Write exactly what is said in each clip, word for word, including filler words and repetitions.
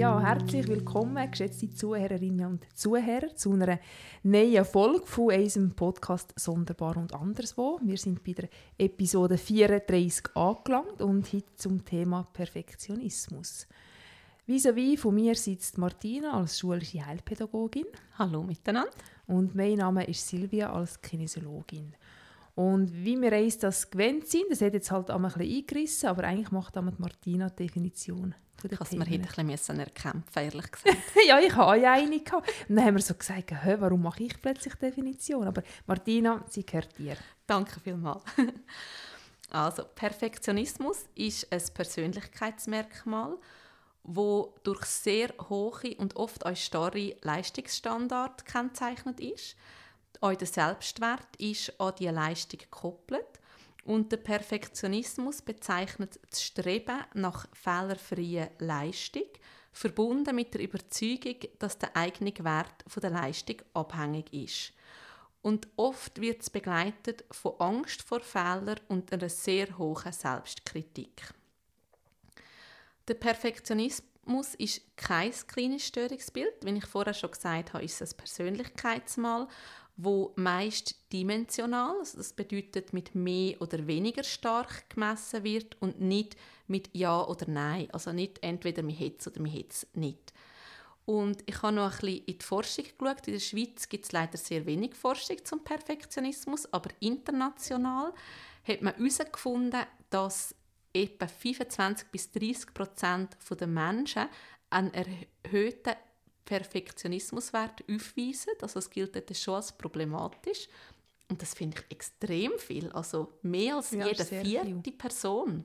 Ja, herzlich willkommen, geschätzte Zuhörerinnen und Zuhörer, zu einer neuen Folge von unserem Podcast «Sonderbar und anderswo». Wir sind bei der Episode vierunddreißig angelangt und heute zum Thema Perfektionismus. Vis-à-vis von mir sitzt Martina als schulische Heilpädagogin. Hallo miteinander. Und mein Name ist Silvia als Kinesiologin. Und wie wir uns das gewöhnt sind, das hat jetzt halt einmal ein bisschen eingerissen, aber eigentlich macht damit Martina die Definition von der Ich Themen. musste mir heute ein bisschen erkämpfen, ehrlich gesagt. Ja, ich hatte ja eine. Gehabt. Und dann haben wir so gesagt, hä, warum mache ich plötzlich Definition? Aber Martina, sie gehört dir. Danke vielmals. Also, Perfektionismus ist ein Persönlichkeitsmerkmal, das durch sehr hohe und oft auch starre Leistungsstandards gekennzeichnet ist. Auch der Selbstwert ist an diese Leistung gekoppelt. Und der Perfektionismus bezeichnet das Streben nach fehlerfreier Leistung, verbunden mit der Überzeugung, dass der eigene Wert von der Leistung abhängig ist. Und oft wird es begleitet von Angst vor Fehlern und einer sehr hohen Selbstkritik. Der Perfektionismus ist kein kleines Störungsbild. Wie ich vorher schon gesagt habe, ist es ein Persönlichkeitsmal, wo meist dimensional, also das bedeutet mit mehr oder weniger stark gemessen wird und nicht mit Ja oder Nein. Also nicht entweder man hat es oder man hat es nicht. Und ich habe noch ein bisschen in die Forschung geschaut. In der Schweiz gibt es leider sehr wenig Forschung zum Perfektionismus, aber international hat man herausgefunden, dass etwa fünfundzwanzig bis dreißig Prozent der Menschen einen erhöhten Perfektionismuswert aufweisen. Also es gilt dort schon als problematisch. Und das finde ich extrem viel. Also mehr als Ja, jede vierte viel. Person.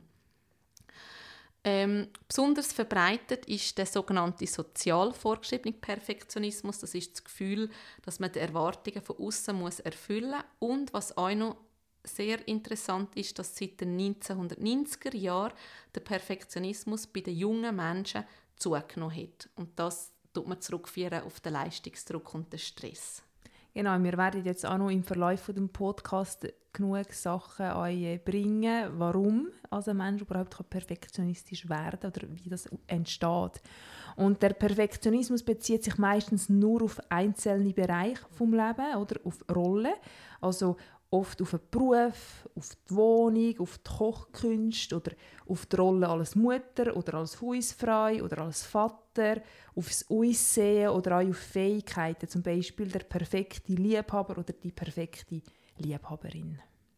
Ähm, besonders verbreitet ist der sogenannte sozial vorgeschriebene Perfektionismus. Das ist das Gefühl, dass man die Erwartungen von außen muss erfüllen muss. Und was auch noch sehr interessant ist, dass seit den neunzehnhundertneunziger Jahren der Perfektionismus bei den jungen Menschen zugenommen hat. Und das tut man zurückführen auf den Leistungsdruck und den Stress. Genau, wir werden jetzt auch noch im Verlauf des Podcasts genug Sachen euch bringen, warum also ein Mensch überhaupt perfektionistisch werden kann oder wie das entsteht. Und der Perfektionismus bezieht sich meistens nur auf einzelne Bereiche des Lebens oder auf Rollen, also oft auf den Beruf, auf die Wohnung, auf die Kochkünste oder auf die Rolle als Mutter oder als Hausfrau oder als Vater, aufs Aussehen oder auch auf Fähigkeiten, zum Beispiel der perfekte Liebhaber oder die perfekte Liebhaberin.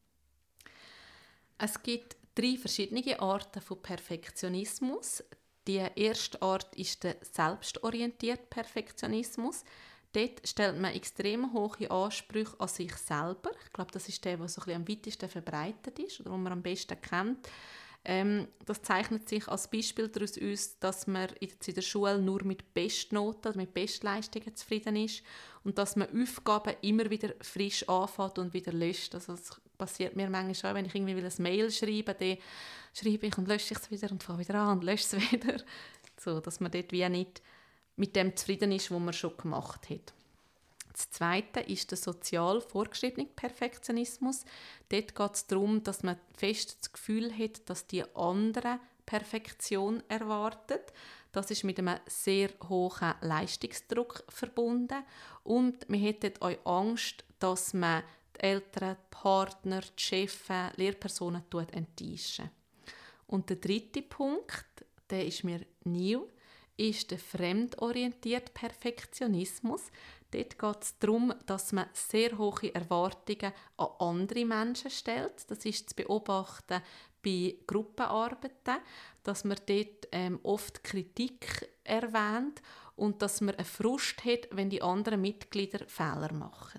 Es gibt drei verschiedene Arten von Perfektionismus. Die erste Art ist der selbstorientierte Perfektionismus. Dort stellt man extrem hohe Ansprüche an sich selber. Ich glaube, das ist der, der so ein bisschen am weitesten verbreitet ist oder den man am besten kennt. Ähm, das zeichnet sich als Beispiel daraus aus, dass man in der Schule nur mit Bestnoten, also mit Bestleistungen zufrieden ist und dass man Aufgaben immer wieder frisch anfängt und wieder löscht. Also das passiert mir manchmal schon, wenn ich irgendwie ein Mail schreibe, dann schreibe ich und lösche es wieder und fange wieder an und lösche es wieder. So, dass man dort wie nicht mit dem zufrieden ist, was man schon gemacht hat. Das Zweite ist der sozial vorgeschriebene Perfektionismus. Dort geht es darum, dass man fest das Gefühl hat, dass die anderen Perfektion erwarten. Das ist mit einem sehr hohen Leistungsdruck verbunden. Und man hat dort auch Angst, dass man die Eltern, die Partner, die Chefs, Lehrpersonen enttäuschen. Und der dritte Punkt, der ist mir neu, ist der fremdorientierte Perfektionismus. Dort geht es darum, dass man sehr hohe Erwartungen an andere Menschen stellt. Das ist zu beobachten bei Gruppenarbeiten, dass man dort ähm, oft Kritik erwähnt und dass man einen Frust hat, wenn die anderen Mitglieder Fehler machen.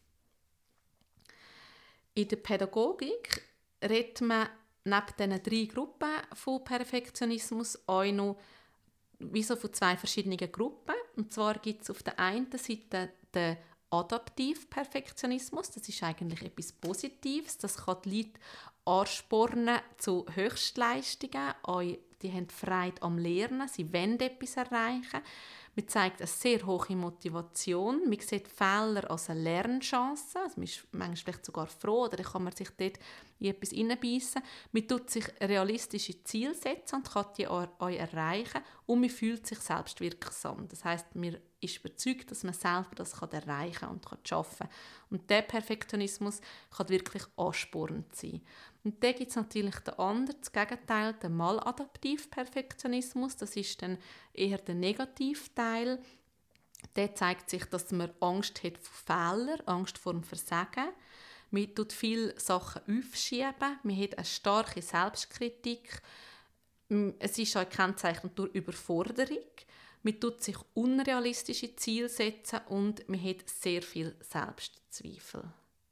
In der Pädagogik redet man neben diesen drei Gruppen von Perfektionismus auch noch wie so von zwei verschiedenen Gruppen. Und zwar gibt es auf der einen Seite den adaptiven Perfektionismus. Das ist eigentlich etwas Positives. Das kann die Leute anspornen zu Höchstleistungen, auch die haben Freude am Lernen, sie wollen etwas erreichen. Man zeigt eine sehr hohe Motivation. Man sieht Fehler als eine Lernchance. Also man ist manchmal vielleicht sogar froh, oder kann man sich dort in etwas hineinbeissen. Man tut sich realistische Ziele setzen und kann die auch erreichen. Und man fühlt sich selbstwirksam. Das heisst, man ist überzeugt, dass man selber das erreichen kann und schaffen kann. Und dieser Perfektionismus kann wirklich anspornend sein. Und dann gibt es natürlich den anderen, das Gegenteil, den Maladaptiv-Perfektionismus. Das ist dann eher der Negativteil. Der zeigt sich, dass man Angst hat vor Fehlern, Angst vor dem Versagen. Man tut viele Sachen aufschieben, man hat eine starke Selbstkritik. Es ist auch gekennzeichnet durch Überforderung. Man tut sich unrealistische Ziele setzen und man hat sehr viel Selbstzweifel.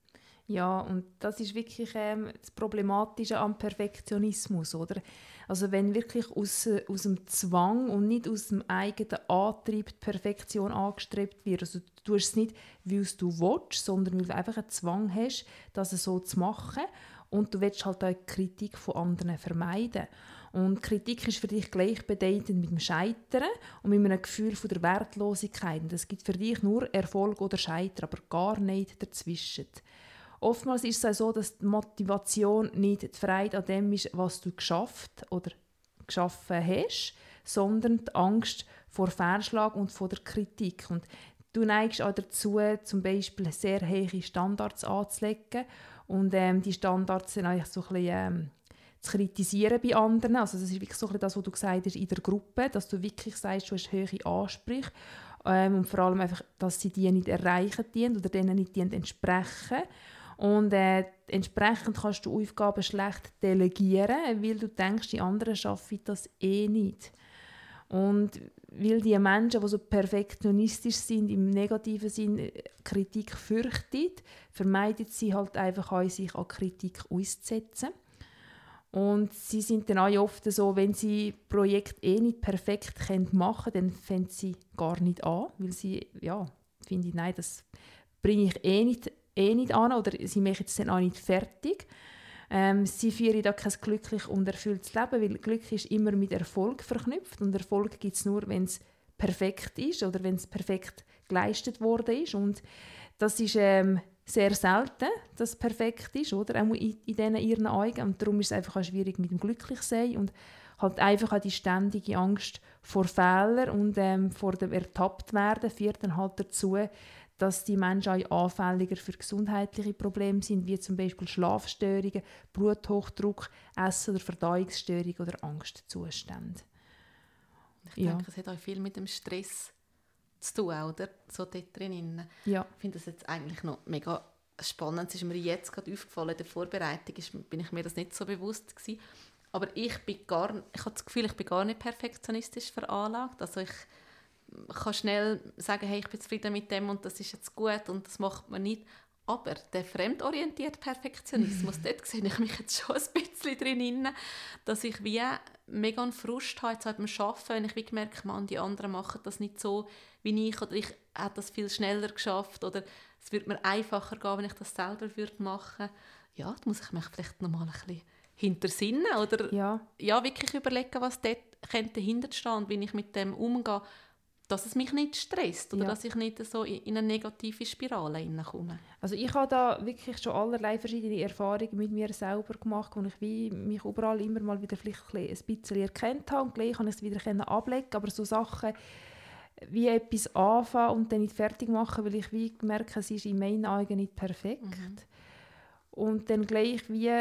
Ja, und das ist wirklich ähm, das Problematische am Perfektionismus, oder? Also wenn wirklich aus, aus dem Zwang und nicht aus dem eigenen Antrieb die Perfektion angestrebt wird, also du tust es nicht, weil du willst, sondern weil du einfach einen Zwang hast, das so zu machen und du willst halt auch die Kritik von anderen vermeiden. Und Kritik ist für dich gleichbedeutend mit dem Scheitern und mit einem Gefühl von der Wertlosigkeit. Und es gibt für dich nur Erfolg oder Scheitern, aber gar nicht dazwischen. Oftmals ist es auch so, dass die Motivation nicht die Freude an dem ist, was du geschafft oder geschaffen hast, sondern die Angst vor Fehlschlag und vor der Kritik. Und du neigst auch dazu, zum Beispiel sehr hohe Standards anzulegen und ähm, die Standards sind eigentlich so ein bisschen, ähm, zu kritisieren bei anderen. Also das ist wirklich so ein bisschen das, was du gesagt hast in der Gruppe, dass du wirklich sagst, du hast hohe Ansprüche ähm, und vor allem einfach, dass sie die nicht erreichen dienen oder denen nicht entsprechen. Und äh, entsprechend kannst du Aufgaben schlecht delegieren, weil du denkst, die anderen schaffen das eh nicht. Und weil die Menschen, die so perfektionistisch sind, im negativen Sinn Kritik fürchten, vermeiden sie halt einfach auch, sich an Kritik auszusetzen. Und sie sind dann auch oft so, wenn sie Projekte eh nicht perfekt machen können, dann fangen sie gar nicht an, weil sie, ja, finde ich, nein, das bringe ich eh nicht eh nicht an oder sie machen es dann auch nicht fertig. Ähm, sie führen da kein glücklich und erfülltes Leben, weil Glück ist immer mit Erfolg verknüpft und Erfolg gibt es nur, wenn es perfekt ist oder wenn es perfekt geleistet worden ist und das ist ähm, sehr selten, dass es perfekt ist, oder? Auch in, in diesen ihren Augen und darum ist es einfach auch schwierig mit dem Glücklichsein und halt einfach auch die ständige Angst vor Fehlern und ähm, vor dem Ertapptwerden führt dann halt dazu, dass die Menschen auch anfälliger für gesundheitliche Probleme sind, wie zum Beispiel Schlafstörungen, Bluthochdruck, Essen- oder Verdauungsstörungen oder Angstzustände. Ich ja. denke, es hat auch viel mit dem Stress zu tun, oder? So dort drin. Ja. Ich finde das jetzt eigentlich noch mega spannend. Es ist mir jetzt gerade aufgefallen, in der Vorbereitung ist, bin ich mir das nicht so bewusst gewesen. Aber ich bin gar, ich habe das Gefühl, ich bin gar nicht perfektionistisch veranlagt. Also ich kann schnell sagen, hey, ich bin zufrieden mit dem und das ist jetzt gut und das macht man nicht. Aber der fremdorientierte Perfektionismus, dort sehe ich mich jetzt schon ein bisschen drin, dass ich wie mega einen Frust habe jetzt halt beim Arbeiten, wenn ich wie gemerkt habe, die anderen machen das nicht so wie ich oder ich hätte das viel schneller geschafft oder es würde mir einfacher gehen, wenn ich das selber würde machen. Ja, da muss ich mich vielleicht noch mal ein bisschen hintersinnen oder ja. Ja, wirklich überlegen, was dort dahinter stehen und wie ich mit dem umgehe, dass es mich nicht stresst oder ja. dass ich nicht so in eine negative Spirale hineinkomme. Also ich habe da wirklich schon allerlei verschiedene Erfahrungen mit mir selber gemacht, wo ich wie mich überall immer mal wieder vielleicht ein bisschen erkannt habe und gleich kann ich es wieder ablegen, aber so Sachen wie etwas anfangen und dann nicht fertig machen, weil ich wie merke, es ist in meinen Augen nicht perfekt. Mhm. Und dann gleich wie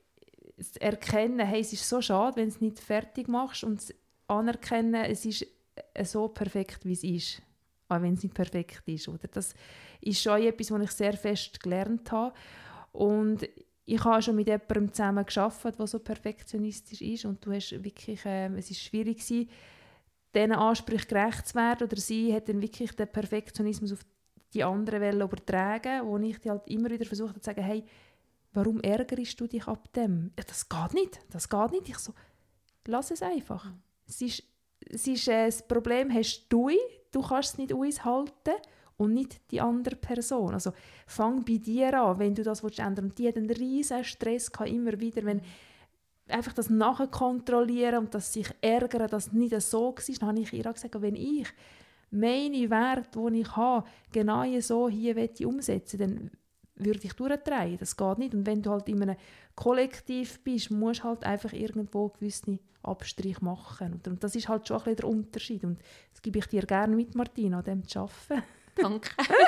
erkennen, hey, es ist so schade, wenn du es nicht fertig machst und anerkennen, es ist so perfekt, wie es ist, auch wenn es nicht perfekt ist. Oder? Das ist schon etwas, was ich sehr fest gelernt habe. Und ich habe schon mit jemandem zusammen gearbeitet, der so perfektionistisch ist. Und du hast wirklich, äh, es ist schwierig gewesen, diesen Ansprüchen gerecht zu werden. Oder sie hat dann wirklich den Perfektionismus auf die anderen Wellen übertragen, wo ich halt immer wieder versucht habe zu sagen, hey, warum ärgerst du dich ab dem? Ja, das geht nicht, das geht nicht. Ich so, lass es einfach. Mhm. Es ist Es ist, äh, das Problem hast du, du kannst es nicht aushalten und nicht die andere Person. Also fang bei dir an, wenn du das ändern willst. Und die hat einen riesen Stress gehabt, immer wieder, wenn einfach das nachkontrollieren und das sich ärgern, dass es nicht so war, dann habe ich ihr auch gesagt, wenn ich meine Werte, die ich habe, genau so hier umsetzen will, dann würde ich durchdrehen. Das geht nicht. Und wenn du halt in einem Kollektiv bist, musst du halt einfach irgendwo gewisse Abstriche machen. Und das ist halt schon ein bisschen der Unterschied. Und das gebe ich dir gerne mit, Martina, an dem zu arbeiten. Danke.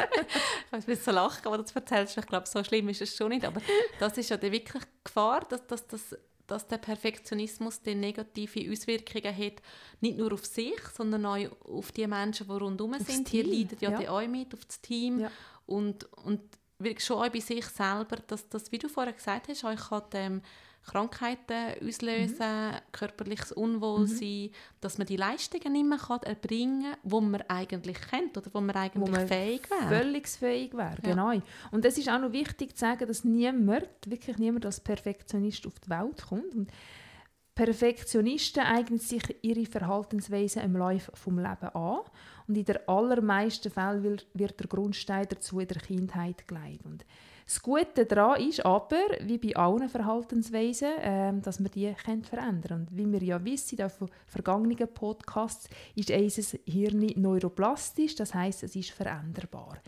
Ich muss so lachen, als du das erzählst. Ich glaube, so schlimm ist es schon nicht. Aber das ist ja dann wirklich die Gefahr, dass, dass, dass, dass der Perfektionismus dann negative Auswirkungen hat. Nicht nur auf sich, sondern auch auf die Menschen, die rundherum sind. Die leiden ja, ja. dann auch mit, auf das Team. Ja. Und, und wirklich schon auch bei sich selber, dass das, wie du vorher gesagt hast, ich kann ähm, Krankheiten auslösen, mhm. körperliches Unwohlsein, mhm. dass man die Leistungen nicht mehr kann erbringen kann, die man eigentlich kennt oder wo man eigentlich wo man fähig wäre. Völlig fähig wäre, ja. genau. Und es ist auch noch wichtig zu sagen, dass niemand, wirklich niemand als Perfektionist auf die Welt kommt. Und Perfektionisten eignen sich ihre Verhaltensweise im Laufe des Lebens an. Und in den allermeisten Fällen wird der Grundstein dazu in der Kindheit gelegt. Und das Gute daran ist aber, wie bei allen Verhaltensweisen, äh, dass man die verändern können. Und wie wir ja wissen, auch von vergangenen Podcasts, ist unser Hirn neuroplastisch, das heisst, es ist veränderbar.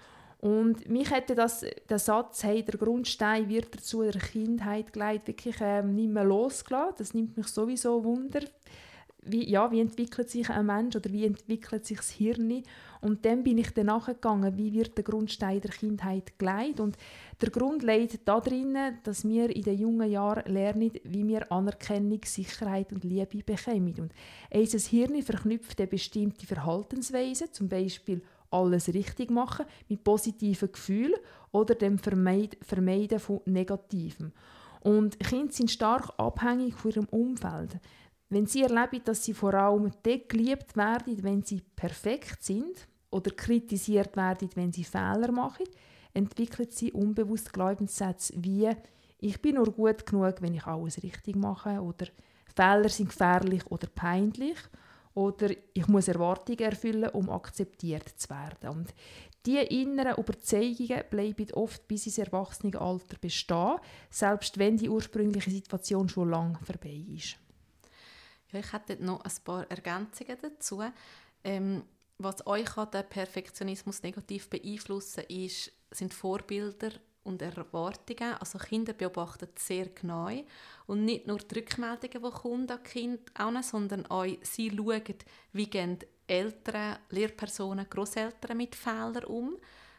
Und mich hätte das, der Satz, hey, der Grundstein wird dazu in der Kindheit gelegt, wirklich ähm, nicht mehr losgelassen. Das nimmt mich sowieso Wunder. Wie, ja, wie entwickelt sich ein Mensch oder wie entwickelt sich das Hirn? Und dann bin ich dann nachgegangen, wie wird der Grundstein der Kindheit gelegt. Und der Grund liegt darin, dass wir in den jungen Jahren lernen, wie wir Anerkennung, Sicherheit und Liebe bekommen. Und unser Hirn verknüpft eine bestimmte Verhaltensweisen, zum Beispiel alles richtig machen, mit positiven Gefühlen oder dem Vermeid- Vermeiden von Negativem. Und Kinder sind stark abhängig von ihrem Umfeld. Wenn sie erleben, dass sie vor allem dort geliebt werden, wenn sie perfekt sind oder kritisiert werden, wenn sie Fehler machen, entwickeln sie unbewusst Glaubenssätze wie «Ich bin nur gut genug, wenn ich alles richtig mache» oder «Fehler sind gefährlich oder peinlich» oder «Ich muss Erwartungen erfüllen, um akzeptiert zu werden». Und diese inneren Überzeugungen bleiben oft bis ins Erwachsenenalter bestehen, selbst wenn die ursprüngliche Situation schon lange vorbei ist. Ja, ich hätte noch ein paar Ergänzungen dazu. Ähm, was euch den Perfektionismus negativ beeinflussen ist, sind Vorbilder und Erwartungen. Also Kinder beobachten sehr genau und nicht nur die Rückmeldungen, die kommen an die Kinder, sondern auch sie schauen, wie gehen Eltern, Lehrpersonen, Grosseltern mit Fehlern um.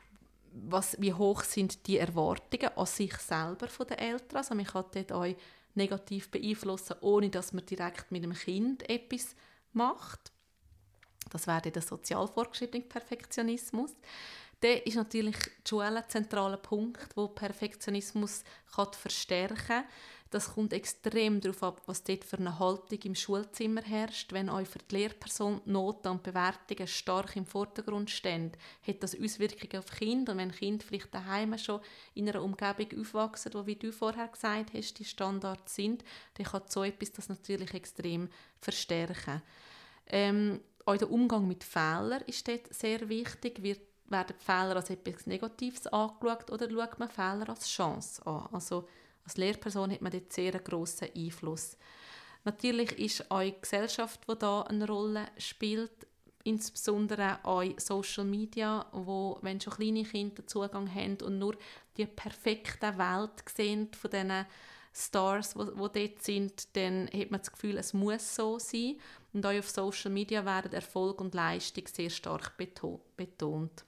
Was, wie hoch sind die Erwartungen an sich selber von den Eltern? Also man kann dort auch negativ beeinflussen, ohne dass man direkt mit dem Kind etwas macht. Das wäre der sozial vorgeschriebene Perfektionismus. Der ist natürlich die Schule ein zentraler Punkt, wo Perfektionismus kann verstärken kann. Das kommt extrem darauf ab, was dort für eine Haltung im Schulzimmer herrscht. Wenn euch für die Lehrperson Noten und Bewertungen stark im Vordergrund stehen, hat das Auswirkungen auf Kinder. Und wenn Kinder vielleicht daheim schon in einer Umgebung aufwachsen, wo, wie du vorher gesagt hast, die Standards sind, dann kann so etwas das natürlich extrem verstärken. Ähm, auch der Umgang mit Fehlern ist dort sehr wichtig. Wird, werden Fehler als etwas Negatives angeschaut oder schaut man Fehler als Chance an? Also als Lehrperson hat man dort sehr einen grossen Einfluss. Natürlich ist auch die Gesellschaft, die da eine Rolle spielt, insbesondere auch Social Media, wo, wenn schon kleine Kinder Zugang haben und nur die perfekte Welt sehen von diesen Stars, die dort sind, dann hat man das Gefühl, es muss so sein. Und auch auf Social Media werden Erfolg und Leistung sehr stark betont.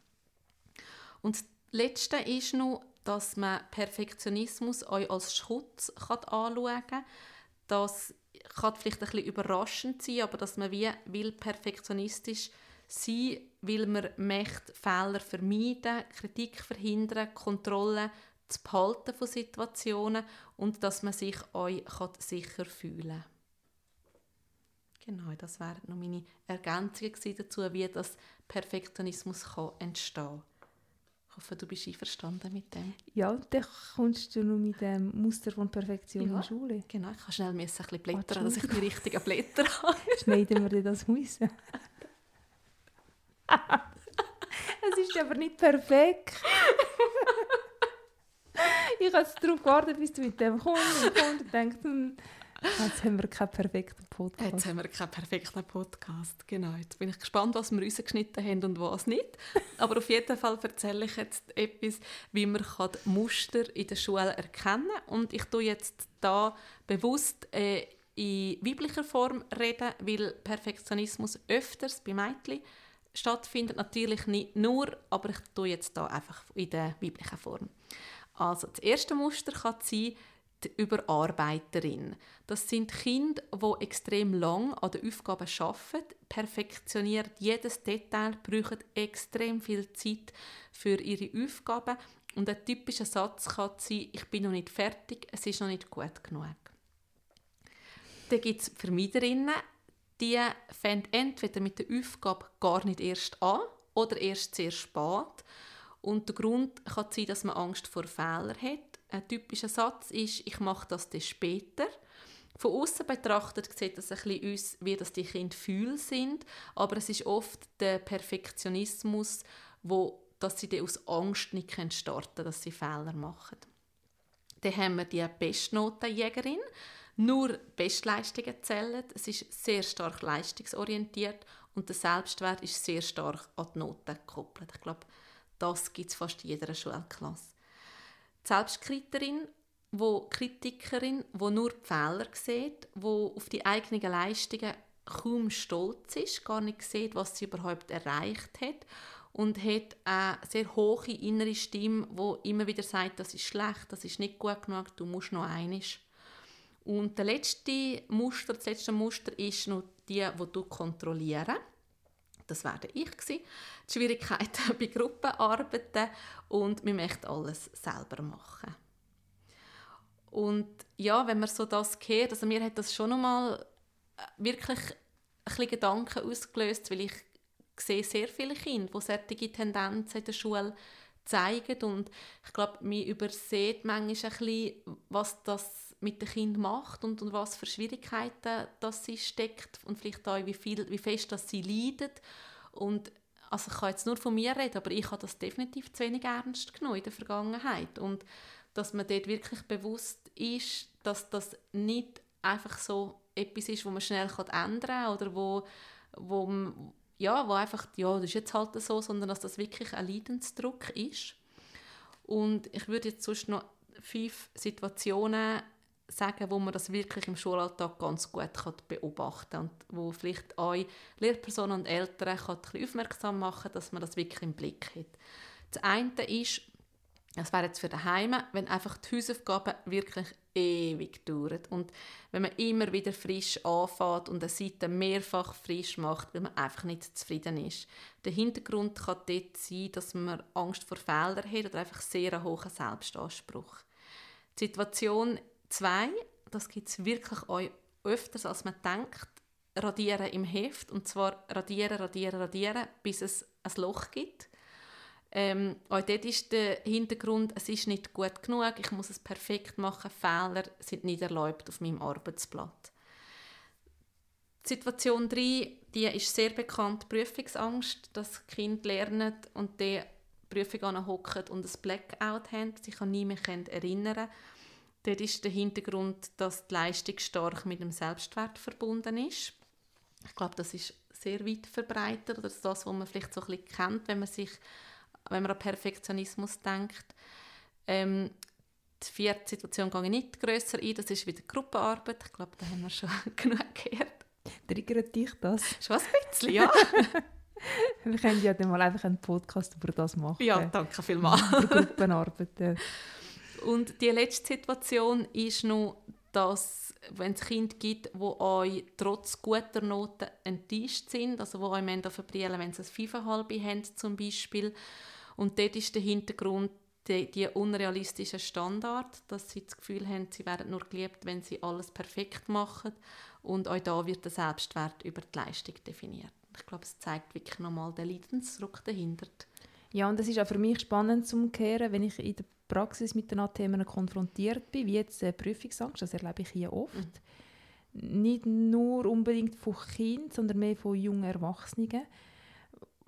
Und das Letzte ist noch, dass man Perfektionismus auch als Schutz anschauen kann. Das kann vielleicht ein bisschen überraschend sein, aber dass man wie will perfektionistisch sein, will man möchte Fehler vermeiden, Kritik verhindern, Kontrolle zu behalten von Situationen und dass man sich auch sicher fühlen kann. Genau, das wären noch meine Ergänzungen dazu, wie das Perfektionismus kann entstehen kann. Ich hoffe, du bist einverstanden mit dem. Ja, dann kommst du noch mit dem Muster von Perfektion ja, in die Schule. Genau, ich kann schnell ein bisschen blättern, dass ich die richtigen Blätter habe. Schneiden wir dir das raus? Es ist aber nicht perfekt. Ich habe darauf gewartet, bis du mit dem kommst und kommst und denkst, hm, Jetzt haben wir keinen perfekten Podcast. Jetzt haben wir keinen perfekten Podcast, genau. Jetzt bin ich gespannt, was wir rausgeschnitten haben und was nicht. Aber auf jeden Fall erzähle ich jetzt etwas, wie man die Muster in der Schule erkennen kann. Und ich tue jetzt da bewusst äh, in weiblicher Form reden, weil Perfektionismus öfters bei Mädchen stattfindet. Natürlich nicht nur, aber ich tue jetzt da einfach in der weiblichen Form. Also das erste Muster kann sein, die Überarbeiterin. Das sind Kinder, die extrem lang an den Aufgaben arbeiten, perfektionieren jedes Detail, brauchen extrem viel Zeit für ihre Aufgaben. Und ein typischer Satz kann sein, ich bin noch nicht fertig, es ist noch nicht gut genug. Dann gibt es Vermeiderinnen, die fangen entweder mit der Aufgabe gar nicht erst an oder erst sehr spät. Und der Grund kann sein, dass man Angst vor Fehlern hat. Ein typischer Satz ist, ich mache das dann später. Von außen betrachtet sieht das ein bisschen aus, wie das die Kinder Gefühle sind, aber es ist oft der Perfektionismus, wo, dass sie dann aus Angst nicht starten können, dass sie Fehler machen. Dann haben wir die Bestnotenjägerin. Nur Bestleistungen zählen. Es ist sehr stark leistungsorientiert und der Selbstwert ist sehr stark an die Noten gekoppelt. Ich glaube, das gibt es fast in jeder Schulklasse. Die Selbstkritikerin, wo Kritikerin, wo nur die Fehler sieht, wo auf die eigenen Leistungen kaum stolz ist, gar nicht sieht, was sie überhaupt erreicht hat und hat eine sehr hohe innere Stimme, die immer wieder sagt, das ist schlecht, das ist nicht gut genug, du musst noch einiges. Und der letzte Muster, das letzte Muster ist noch die, die du kontrollieren. Das wäre ich gewesen. Die Schwierigkeiten bei Gruppenarbeiten und wir möchten alles selber machen. Und ja, wenn man so das hört, also mir hat das schon einmal wirklich ein bisschen Gedanken ausgelöst, weil ich sehe sehr viele Kinder, die solche Tendenzen in der Schule zeigen und ich glaube, man übersieht manchmal ein bisschen, was das mit den Kindern macht und, und was für Schwierigkeiten das sie steckt und vielleicht auch, wie, viel, wie fest dass sie leiden. Und also ich kann jetzt nur von mir reden, aber ich habe das definitiv zu wenig ernst genommen in der Vergangenheit. Und dass man dort wirklich bewusst ist, dass das nicht einfach so etwas ist, wo man schnell ändern kann oder wo, wo, ja, wo einfach, ja, das ist jetzt halt so, sondern dass das wirklich ein Leidensdruck ist. Und ich würde jetzt sonst noch fünf Situationen sagen, wo man das wirklich im Schulalltag ganz gut beobachten kann und wo vielleicht euch Lehrpersonen und Eltern kann ein bisschen aufmerksam machen, dass man das wirklich im Blick hat. Das eine ist, das wäre jetzt für daheim, wenn einfach die Hausaufgaben wirklich ewig dauern und wenn man immer wieder frisch anfängt und eine Seite mehrfach frisch macht, weil man einfach nicht zufrieden ist. Der Hintergrund kann dort sein, dass man Angst vor Fehlern hat oder einfach sehr einen hohen Selbstanspruch. Die Situation zwei, das gibt es wirklich auch öfters, als man denkt, radieren im Heft. Und zwar radieren, radieren, radieren, bis es ein Loch gibt. Ähm, auch dort ist der Hintergrund, es ist nicht gut genug, ich muss es perfekt machen, Fehler sind nicht erlaubt auf meinem Arbeitsblatt. Situation drei, die ist sehr bekannt, Prüfungsangst, dass Kinder lernen und die Prüfung anhocken und ein Blackout haben, sich an nichts erinnern können. Dort ist der Hintergrund, dass die Leistung stark mit dem Selbstwert verbunden ist. Ich glaube, das ist sehr weit verbreitet. Das ist das, was man vielleicht so ein bisschen kennt, wenn man, sich, wenn man an Perfektionismus denkt. Ähm, die vierte Situation gehe ich nicht grösser ein. Das ist wieder Gruppenarbeit. Ich glaube, da haben wir schon genug gehört. Triggert dich das? Schon ein bisschen, ja. Wir können ja dann mal einfach einen Podcast über das machen. Ja, danke vielmals. Über Gruppenarbeit. Und die letzte Situation ist noch, dass wenn es Kinder gibt, die euch trotz guter Noten enttäuscht sind, also die euch verbrennen, wenn sie ein fünf Komma fünf haben zum Beispiel. Und dort ist der Hintergrund die, die unrealistische Standard, dass sie das Gefühl haben, sie werden nur geliebt, wenn sie alles perfekt machen. Und auch da wird der Selbstwert über die Leistung definiert. Ich glaube, es zeigt wirklich nochmal den Leidensdruck dahinter. Ja, und es ist auch für mich spannend zu hören, wenn ich in der Praxis mit den Themen konfrontiert bin, wie jetzt äh, Prüfungsangst, das erlebe ich hier oft. Mhm. Nicht nur unbedingt von Kindern, sondern mehr von jungen Erwachsenen.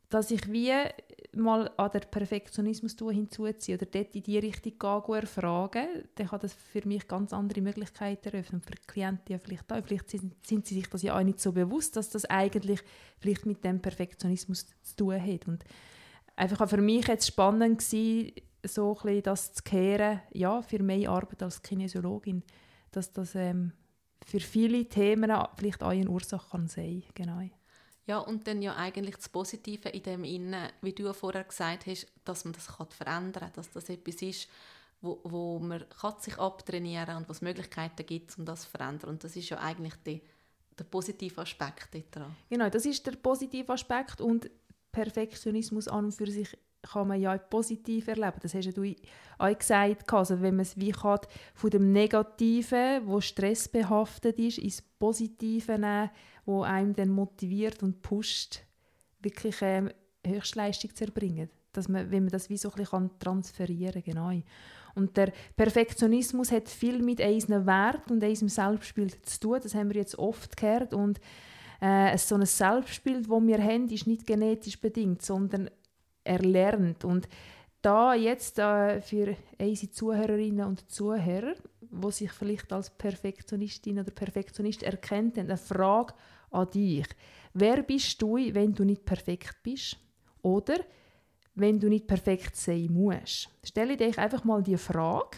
dass ich wie mal an den Perfektionismus hinzuziehe oder dort in die Richtung gehen, erfragen, dann kann das für mich ganz andere Möglichkeiten eröffnen. Für die Klienten ja vielleicht auch. Vielleicht sind, sind sie sich das ja auch nicht so bewusst, dass das eigentlich vielleicht mit dem Perfektionismus zu tun hat. Und einfach auch für mich jetzt spannend gewesen, so ein bisschen das zu kehren, ja, für meine Arbeit als Kinesiologin, dass das ähm, für viele Themen vielleicht auch eine Ursache kann sein. Genau. Ja, und dann ja eigentlich das Positive in dem Innen, wie du vorher gesagt hast, dass man das verändern kann, dass das etwas ist, wo, wo man kann sich abtrainieren kann und was Möglichkeiten gibt, um das zu verändern. Und das ist ja eigentlich die, der positive Aspekt daran. Genau, das ist der positive Aspekt und Perfektionismus an und für sich kann man ja positiv erleben. Das hast ja du auch gesagt. Also wenn man es wie kann, von dem Negativen, wo stressbehaftet ist, ins Positive nehmen, wo einem dann motiviert und pusht, wirklich ähm, Höchstleistung zu erbringen. Dass man, wenn man das wie so ein bisschen transferieren kann. Genau. Und der Perfektionismus hat viel mit unseren Wert und unserem Selbstbild zu tun. Das haben wir jetzt oft gehört. Und äh, so ein Selbstbild, das wir haben, ist nicht genetisch bedingt, sondern erlernt. Und da jetzt äh, für unsere Zuhörerinnen und Zuhörer, die sich vielleicht als Perfektionistin oder Perfektionist erkennt, eine Frage an dich. Wer bist du, wenn du nicht perfekt bist? Oder wenn du nicht perfekt sein musst? Stelle dir einfach mal die Frage.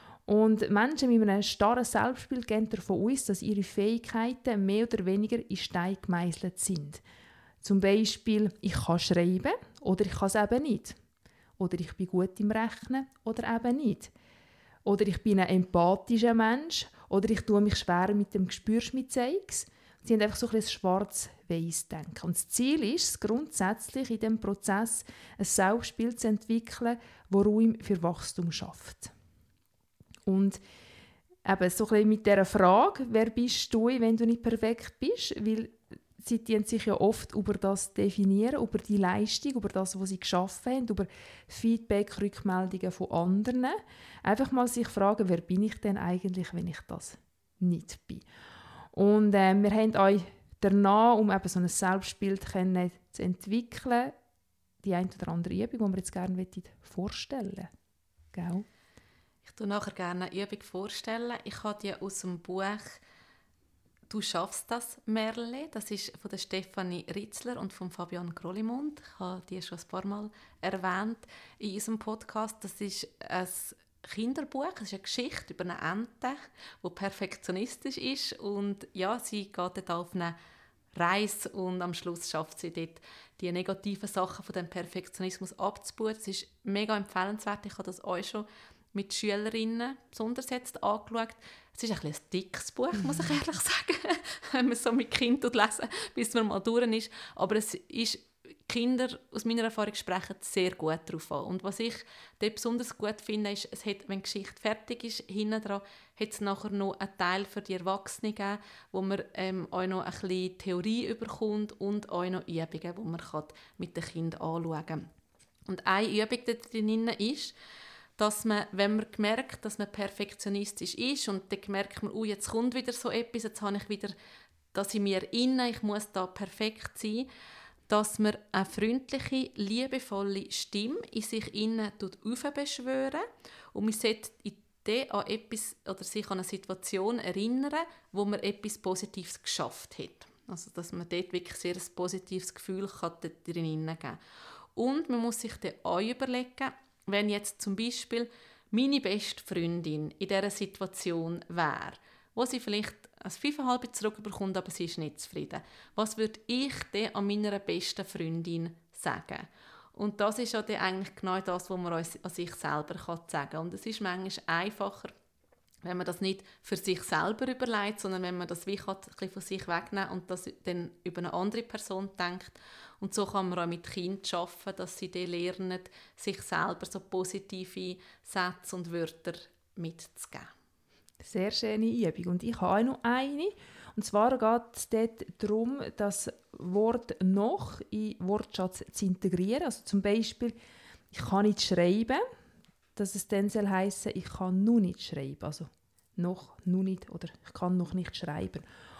Und Menschen mit einem starren Selbstbild gehen davon aus, dass ihre Fähigkeiten mehr oder weniger in Stein gemeißelt sind. Zum Beispiel, ich kann schreiben oder ich kann es eben nicht. Oder ich bin gut im Rechnen oder eben nicht. Oder ich bin ein empathischer Mensch oder ich tue mich schwer mit dem Gespürschmitzeigs. Sie haben einfach so ein bisschen Schwarz-Weiß-Denken. Und das Ziel ist es, grundsätzlich in diesem Prozess ein Selbstbild zu entwickeln, das Raum für Wachstum schafft. Und eben so ein bisschen mit dieser Frage, wer bist du, wenn du nicht perfekt bist, weil sie sich ja oft über das definieren, über die Leistung, über das, was sie geschaffen haben, über Feedback, Rückmeldungen von anderen. Einfach mal sich fragen, wer bin ich denn eigentlich, wenn ich das nicht bin. Und äh, wir haben euch danach, um eben so ein Selbstbild können, zu entwickeln, die eine oder andere Übung, die wir jetzt gerne vorstellen möchten. Ich tue nachher gerne eine Übung vorstellen. Ich habe die aus dem Buch «Du schaffst das, Merle». Das ist von der Stefanie Ritzler und von Fabian Grollimund. Ich habe die schon ein paar Mal erwähnt in unserem Podcast. Das ist ein Kinderbuch, es ist eine Geschichte über eine Ente, die perfektionistisch ist. Und ja, sie geht dort auf eine Reise und am Schluss schafft sie dort, die negativen Sachen von dem Perfektionismus abzubauen. Das ist mega empfehlenswert. Ich habe das euch schon mit Schülerinnen besonders jetzt angeschaut. Es ist ein, ein dickes Buch, muss ich ehrlich sagen, wenn man es so mit Kindern lesen, bis man mal durch ist. Aber es ist, Kinder, aus meiner Erfahrung, sprechen sehr gut darauf an. Und was ich dort besonders gut finde, ist, es hat, wenn die Geschichte fertig ist, hinten dran, hat es nachher noch einen Teil für die Erwachsenen gegeben, wo man ähm, auch noch ein bisschen Theorie überkommt und auch noch Übungen, die man mit den Kindern anschauen kann. Und eine Übung dort drin ist, dass man, wenn man merkt, dass man perfektionistisch ist und dann merkt man, oh, jetzt kommt wieder so etwas, jetzt habe ich wieder das in mir inne, ich muss da perfekt sein, dass man eine freundliche, liebevolle Stimme in sich innen beschwören und man sollte an etwas oder sich an eine Situation erinnern, wo man etwas Positives geschafft hat. Also, dass man dort wirklich sehr ein positives Gefühl kann drin geben kann. Und man muss sich dann auch überlegen, wenn jetzt zum Beispiel meine beste Freundin in dieser Situation wäre, wo sie vielleicht ein fünfeinhalb zurückbekommt, aber sie ist nicht zufrieden. Was würde ich denn an meiner besten Freundin sagen? Und das ist ja dann eigentlich genau das, was man an sich selber sagen kann. Und es ist manchmal einfacher, wenn man das nicht für sich selber überlegt, sondern wenn man das wie kann, ein bisschen von sich wegnehmen und das dann über eine andere Person denkt. Und so kann man auch mit Kindern arbeiten, dass sie dann lernen, sich selber so positive Sätze und Wörter mitzugeben. Sehr schöne Übung. Und ich habe auch noch eine. Und zwar geht es dort darum, das Wort «noch» in den Wortschatz zu integrieren. Also zum Beispiel, ich kann nicht schreiben, dass es dann soll heissen, ich kann nur nicht schreiben. Also noch, nur nicht oder ich kann noch nicht schreiben.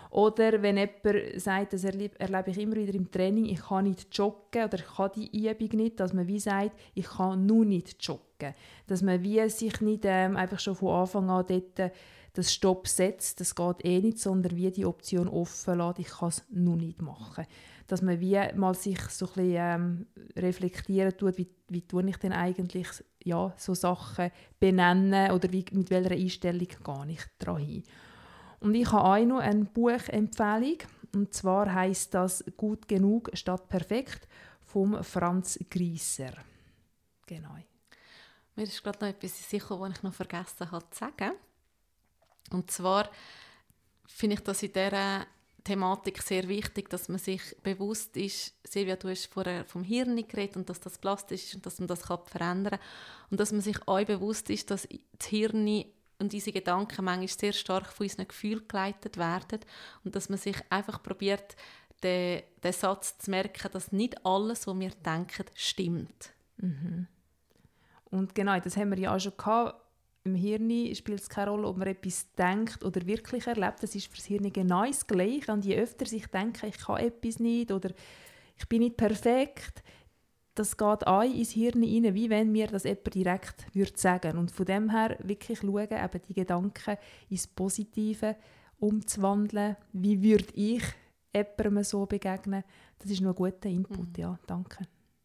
Oder wenn jemand sagt, das erlebe, erlebe ich immer wieder im Training, ich kann nicht joggen oder ich kann die Übung nicht, dass man wie sagt, ich kann nur nicht joggen. Dass man wie sich nicht ähm, einfach schon von Anfang an dort äh, das Stopp setzt, das geht eh nicht, sondern wie die Option offen lässt, ich kann es nur nicht machen. Dass man wie mal sich so ein bisschen ähm, reflektieren tut, wie, wie tue ich denn eigentlich ja, so Sachen benennen oder wie, mit welcher Einstellung gehe ich daran hin. Und ich habe auch noch eine Buchempfehlung, und zwar heisst das «Gut genug statt perfekt» von Franz Grieser. Genau. Mir ist gerade noch etwas sicher, was ich noch vergessen habe zu sagen. Und zwar finde ich das in dieser Thematik sehr wichtig, dass man sich bewusst ist, Silvia, du hast vorher vom Hirn geredet und dass das plastisch ist und dass man das verändern kann. Und dass man sich auch bewusst ist, dass das Hirn und unsere Gedanken manchmal sehr stark von unseren Gefühlen geleitet werden und dass man sich einfach probiert, den, den Satz zu merken, dass nicht alles, was wir denken, stimmt. Mhm. Und genau, das haben wir ja auch schon gehabt. Im Hirn spielt es keine Rolle, ob man etwas denkt oder wirklich erlebt. Das ist für das Hirn genau das Gleiche. Und je öfter ich denke, ich kann etwas nicht oder ich bin nicht perfekt, das geht auch ins Hirn rein, wie wenn mir das jemand direkt würde sagen. Und von dem her wirklich schauen, eben die Gedanken ins Positive umzuwandeln. Wie würde ich jemandem so begegnen? Das ist noch ein guter Input, mhm. ja, danke.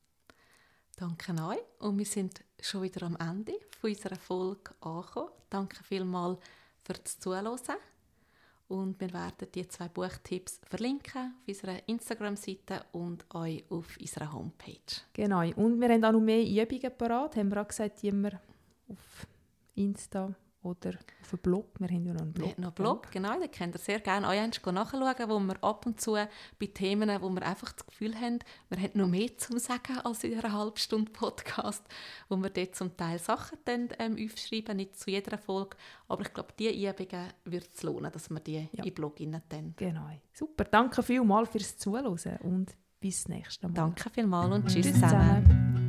Danke euch. Und wir sind schon wieder am Ende von unserer Folge angekommen. Danke vielmals fürs Zuhören. Und wir werden die zwei Buchtipps verlinken auf unserer Instagram-Seite und euch auf unserer Homepage. Genau. Und wir haben auch noch mehr Übungen parat. Haben wir auch gesagt, die wir auf Insta oder auf einem Blog. Wir haben ja noch einen Blog. Wir haben noch einen Blog, genau. Da könnt ihr sehr gerne euch nachschauen, wo wir ab und zu bei Themen, wo wir einfach das Gefühl haben, wir haben noch mehr zu sagen als in einer halben Stunde Podcast, wo wir dort zum Teil Sachen dann, ähm, aufschreiben, nicht zu jeder Folge. Aber ich glaube, diese Übungen wird es lohnen, dass wir die ja. in den Blog reinnehmen. Genau. Super. Danke vielmals fürs Zuhören und bis nächstes Mal. Danke vielmals und tschüss, tschüss zusammen. zusammen.